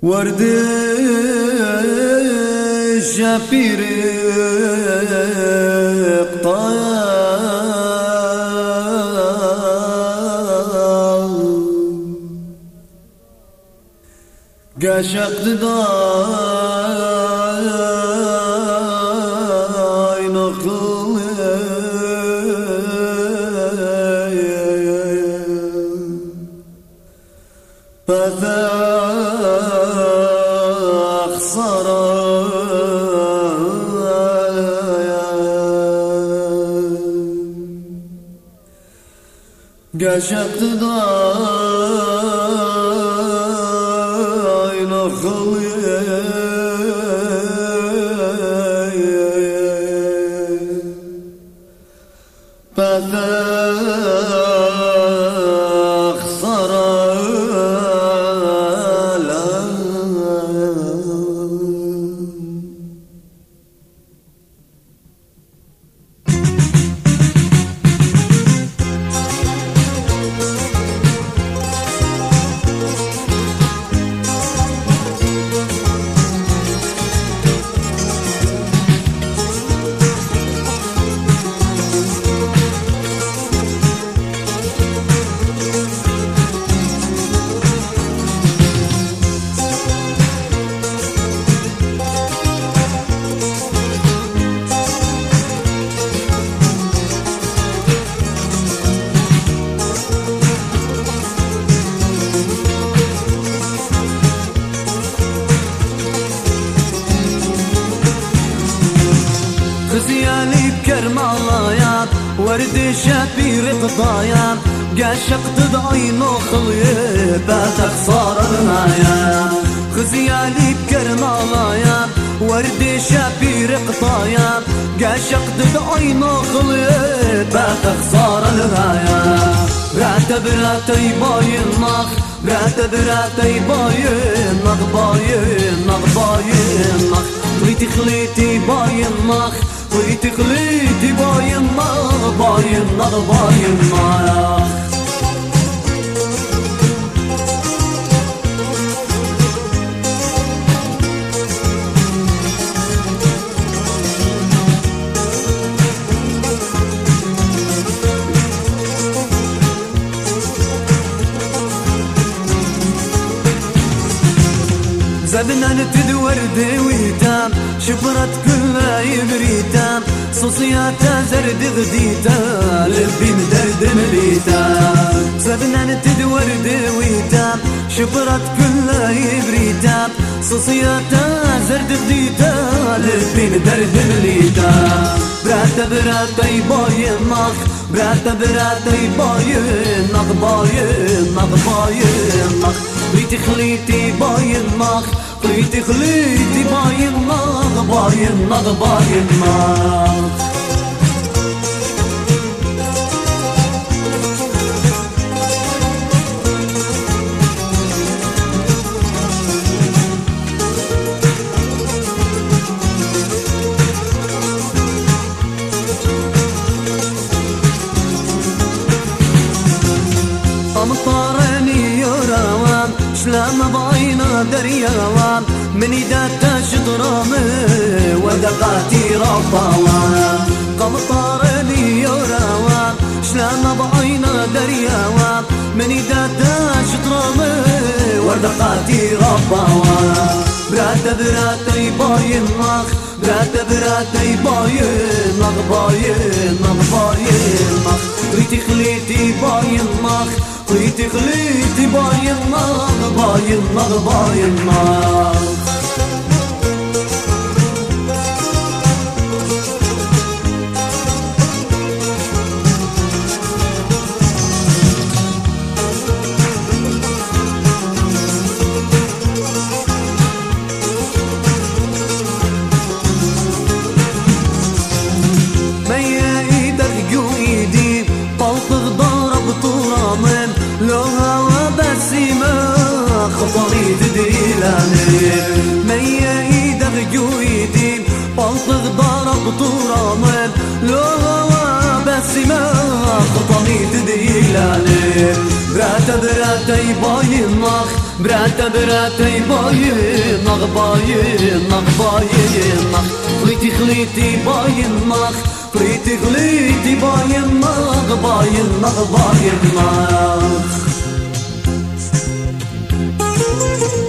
ورد الشفير قاشق داي نخل فثاخ صار قاشق داي نخل فثاخ صار خزيالي بكرم الله ورد شفير قضايا قاشق تضعي نخلي بات خسارة المايا خزيالي بكرم الله ورد شفير قضايا قاشق تضعي نخلي بات خسارة المايا براتي باين نخ براتي باين نخ باين نخ خليتي باين نخ خليتي باين نار زبنا نتدور دويتام شفرت كل يبريتام صوصياتا زرد غديتا لبي مدرد مليتام زبنا نتدور دويتام شفرت كل يبريتام صوصياتا زرد غديتا لبي مدرد مليتام براتي باين نخ براتي باين نخ خليتي باين نخ خليتي باين نخ باين نخ أمطارني يراوان شلام بعينا درياوان من إذا شطرامي ودقاتي رباوان أمطارني يراوان شلام بعينا درياوان من إذا شطرامي ودقاتي رباوان براتي باين نخ براتي باين نخ خليتي باين نخ خليتي باين نار ميا ايدك جو ايدي طلق ضرب طرامن لو هوا بسيمة خطري تديلاني ميا ايدك جو ايدي طلق ضرب طرامن لو هوا بسيمة خطري تديلاني براتا براتا بايناخ براتا براتا بايناخ بايناخ بايناخ خليتي خليتي بايناخ خليتي خليتي بايناخ بايناخ بايناخ